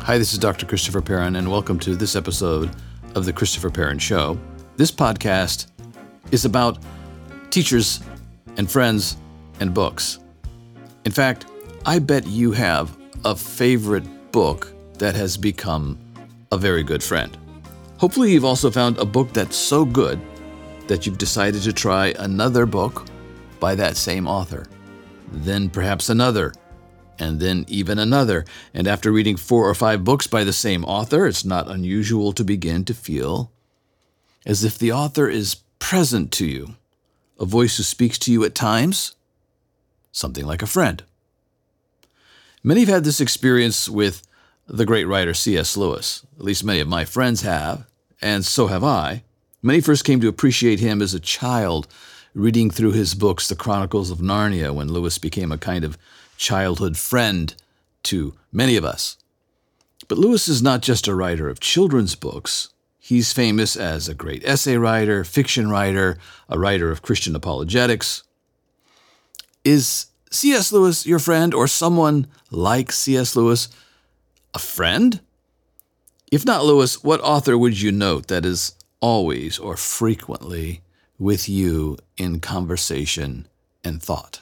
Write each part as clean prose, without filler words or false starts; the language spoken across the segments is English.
Hi, this is Dr. Christopher Perrin, and welcome to this episode of The Christopher Perrin Show. This podcast is about teachers and friends and books. In fact, I bet you have a favorite book that has become a very good friend. Hopefully, you've also found a book that's so good that you've decided to try another book by that same author, then perhaps another, and then even another. And after reading 4 or 5 books by the same author, it's not unusual to begin to feel as if the author is present to you, a voice who speaks to you at times, something like a friend. Many have had this experience with the great writer C.S. Lewis. At least many of my friends have, and so have I. Many first came to appreciate him as a child, reading through his books, The Chronicles of Narnia, when Lewis became a kind of childhood friend to many of us. But Lewis is not just a writer of children's books. He's famous as a great essay writer, fiction writer, a writer of Christian apologetics. Is C.S. Lewis your friend, or someone like C.S. Lewis a friend? If not Lewis, what author would you note that is always or frequently with you in conversation and thought?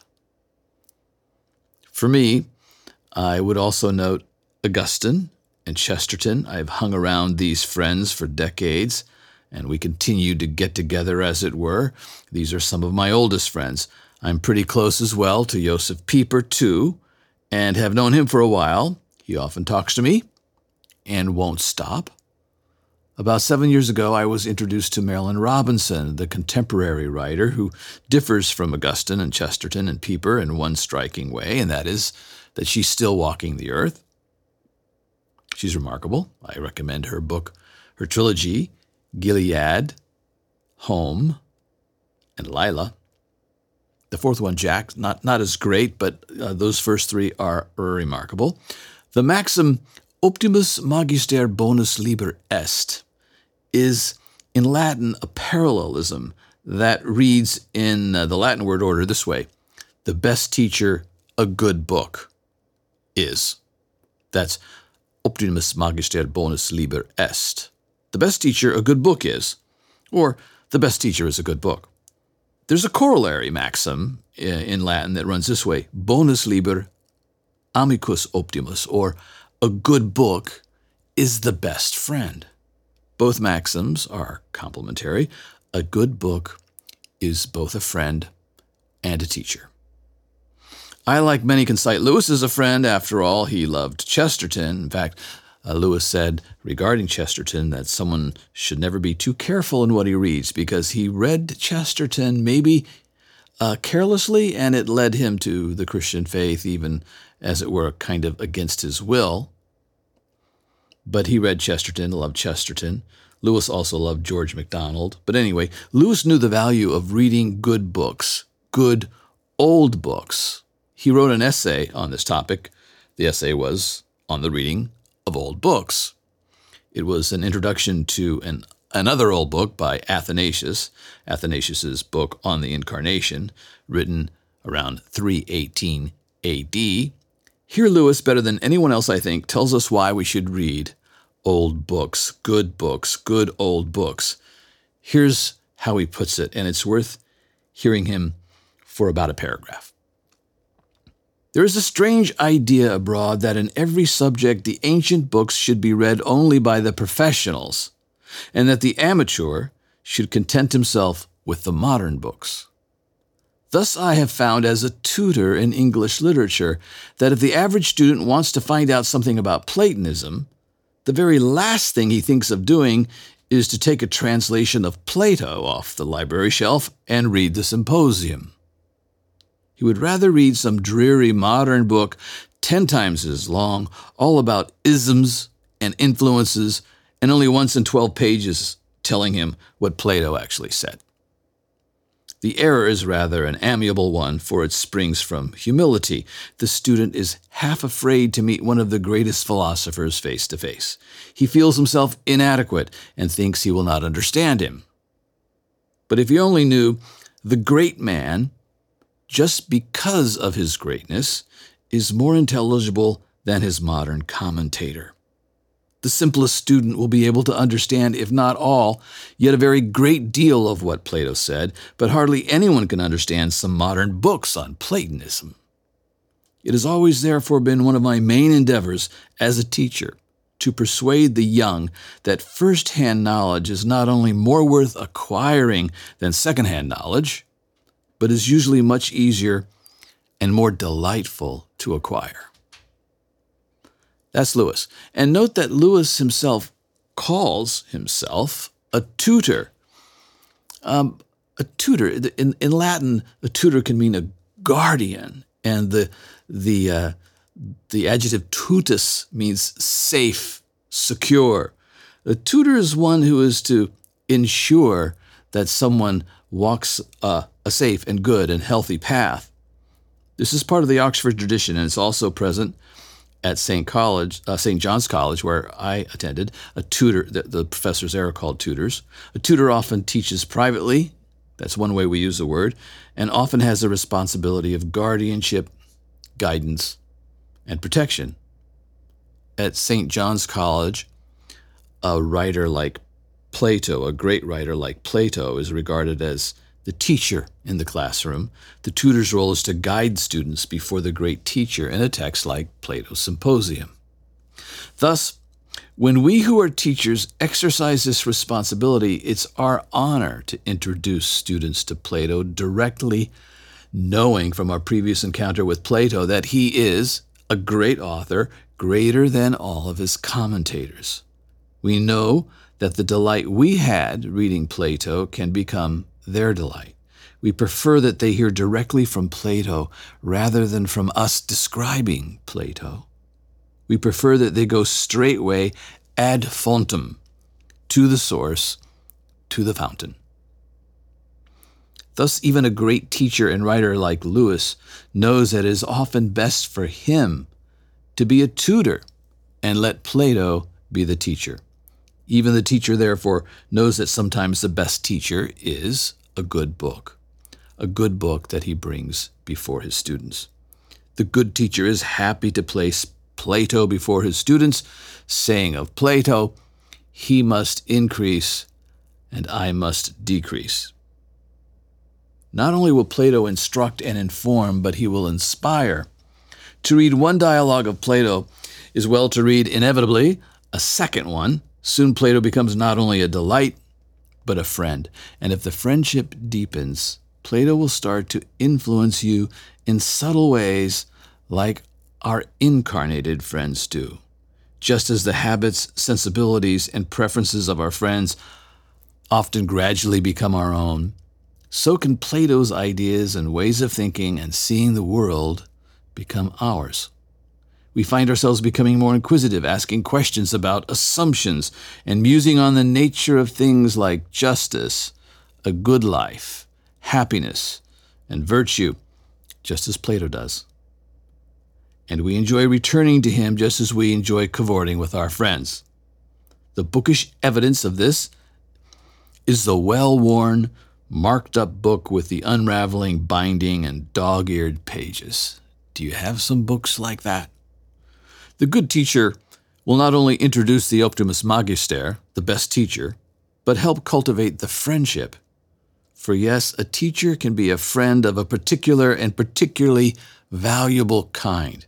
For me, I would also note Augustine and Chesterton. I've hung around these friends for decades, and we continue to get together, as it were. These are some of my oldest friends. I'm pretty close as well to Josef Pieper, too, and have known him for a while. He often talks to me and won't stop. About 7 years ago, I was introduced to Marilynne Robinson, the contemporary writer who differs from Augustine and Chesterton and Pieper in one striking way, and that is that she's still walking the earth. She's remarkable. I recommend her book, her trilogy, Gilead, Home, and Lila. The fourth one, Jack, not as great, but those first 3 are remarkable. The maxim, Optimus Magister Bonus Liber Est, is in Latin a parallelism that reads in the Latin word order this way: the best teacher a good book is. That's Optimus Magister Bonus Liber Est. The best teacher a good book is, or the best teacher is a good book. There's a corollary maxim in Latin that runs this way: bonus liber amicus optimus, or a good book is the best friend. Both maxims are complementary. A good book is both a friend and a teacher. I, like many, can cite Lewis as a friend. After all, he loved Chesterton. In fact, Lewis said regarding Chesterton that someone should never be too careful in what he reads, because he read Chesterton maybe carelessly, and it led him to the Christian faith, even as it were kind of against his will. But he read Chesterton, loved Chesterton. Lewis also loved George MacDonald. But anyway, Lewis knew the value of reading good books, good old books. He wrote an essay on this topic. The essay was on the reading of old books. It was an introduction to another old book by Athanasius, Athanasius's book on the Incarnation, written around 318 A.D. Here Lewis, better than anyone else, I think, tells us why we should read old books, good old books. Here's how he puts it, and it's worth hearing him for about a paragraph. There is a strange idea abroad that in every subject the ancient books should be read only by the professionals, and that the amateur should content himself with the modern books. Thus I have found as a tutor in English literature that if the average student wants to find out something about Platonism, the very last thing he thinks of doing is to take a translation of Plato off the library shelf and read the Symposium. He would rather read some dreary modern book 10 times as long, all about isms and influences, and only once in 12 pages telling him what Plato actually said. The error is rather an amiable one, for it springs from humility. The student is half afraid to meet one of the greatest philosophers face to face. He feels himself inadequate and thinks he will not understand him. But if he only knew the great man, just because of his greatness, is more intelligible than his modern commentator. The simplest student will be able to understand, if not all, yet a very great deal of what Plato said, but hardly anyone can understand some modern books on Platonism. It has always therefore been one of my main endeavors as a teacher to persuade the young that first-hand knowledge is not only more worth acquiring than second-hand knowledge, but is usually much easier and more delightful to acquire. That's Lewis. And note that Lewis himself calls himself a tutor. A tutor, in Latin, a tutor can mean a guardian, and the adjective tutus means safe, secure. A tutor is one who is to ensure that someone walks a safe and good and healthy path. This is part of the Oxford tradition, and it's also present at St. John's College, where I attended. A tutor, the professors there are called tutors. A tutor often teaches privately. That's one way we use the word, and often has the responsibility of guardianship, guidance, and protection. At St. John's College, a writer like Plato, a great writer like Plato, is regarded as the teacher in the classroom. The tutor's role is to guide students before the great teacher in a text like Plato's Symposium. Thus, when we who are teachers exercise this responsibility, it's our honor to introduce students to Plato directly, knowing from our previous encounter with Plato that he is a great author, greater than all of his commentators. We know that the delight we had reading Plato can become their delight. We prefer that they hear directly from Plato rather than from us describing Plato. We prefer that they go straightway ad fontem, to the source, to the fountain. Thus, even a great teacher and writer like Lewis knows that it is often best for him to be a tutor and let Plato be the teacher. Even the teacher, therefore, knows that sometimes the best teacher is a good book that he brings before his students. The good teacher is happy to place Plato before his students, saying of Plato, he must increase and I must decrease. Not only will Plato instruct and inform, but he will inspire. To read one dialogue of Plato is well to read, inevitably, a second one. Soon Plato becomes not only a delight, but a friend. And if the friendship deepens, Plato will start to influence you in subtle ways like our incarnated friends do. Just as the habits, sensibilities, and preferences of our friends often gradually become our own, so can Plato's ideas and ways of thinking and seeing the world become ours. We find ourselves becoming more inquisitive, asking questions about assumptions, and musing on the nature of things like justice, a good life, happiness, and virtue, just as Plato does. And we enjoy returning to him just as we enjoy cavorting with our friends. The bookish evidence of this is the well-worn, marked-up book with the unraveling binding and dog-eared pages. Do you have some books like that? The good teacher will not only introduce the Optimus Magister, the best teacher, but help cultivate the friendship. For yes, a teacher can be a friend of a particular and particularly valuable kind.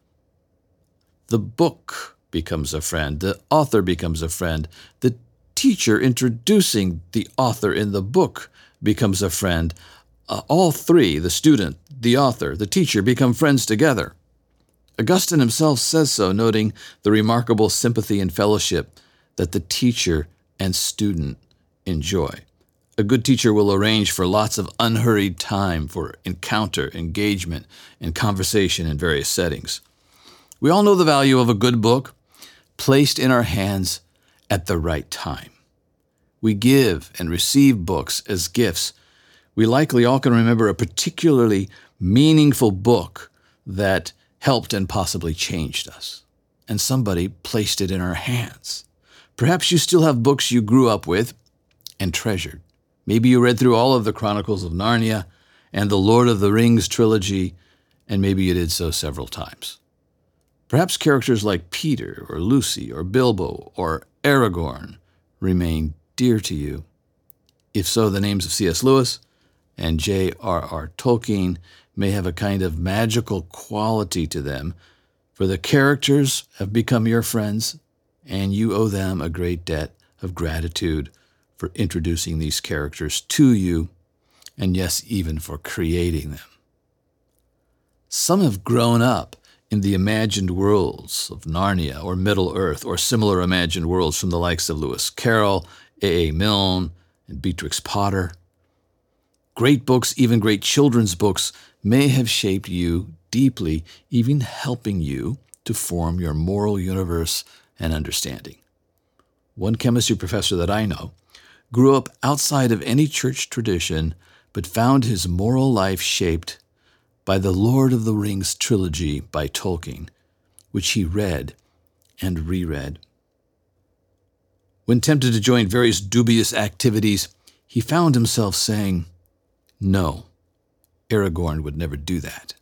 The book becomes a friend, the author becomes a friend, the teacher introducing the author in the book becomes a friend. All three, the student, the author, the teacher, become friends together. Augustine himself says so, noting the remarkable sympathy and fellowship that the teacher and student enjoy. A good teacher will arrange for lots of unhurried time for encounter, engagement, and conversation in various settings. We all know the value of a good book placed in our hands at the right time. We give and receive books as gifts. We likely all can remember a particularly meaningful book that helped and possibly changed us, and somebody placed it in our hands. Perhaps you still have books you grew up with and treasured. Maybe you read through all of the Chronicles of Narnia and the Lord of the Rings trilogy, and maybe you did so several times. Perhaps characters like Peter or Lucy or Bilbo or Aragorn remain dear to you. If so, the names of C.S. Lewis and J.R.R. Tolkien may have a kind of magical quality to them, for the characters have become your friends, and you owe them a great debt of gratitude for introducing these characters to you, and yes, even for creating them. Some have grown up in the imagined worlds of Narnia or Middle-earth or similar imagined worlds from the likes of Lewis Carroll, A.A. Milne, and Beatrix Potter. Great books, even great children's books, may have shaped you deeply, even helping you to form your moral universe and understanding. One chemistry professor that I know grew up outside of any church tradition, but found his moral life shaped by the Lord of the Rings trilogy by Tolkien, which he read and reread. When tempted to join various dubious activities, he found himself saying, "No, Aragorn would never do that."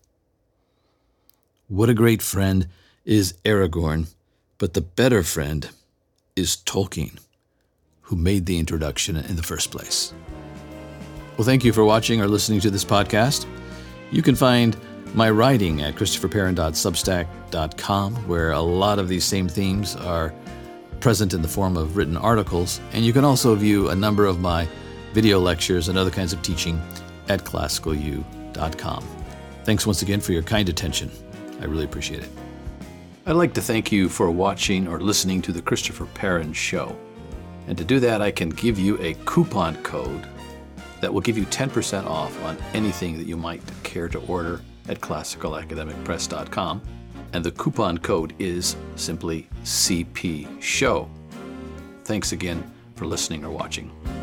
What a great friend is Aragorn, but the better friend is Tolkien, who made the introduction in the first place. Well, thank you for watching or listening to this podcast. You can find my writing at christopherperrin.substack.com, where a lot of these same themes are present in the form of written articles, and you can also view a number of my video lectures and other kinds of teaching at classicalu.com. Thanks once again for your kind attention. I really appreciate it. I'd like to thank you for watching or listening to The Christopher Perrin Show. And to do that, I can give you a coupon code that will give you 10% off on anything that you might care to order at classicalacademicpress.com. And the coupon code is simply CP Show. Thanks again for listening or watching.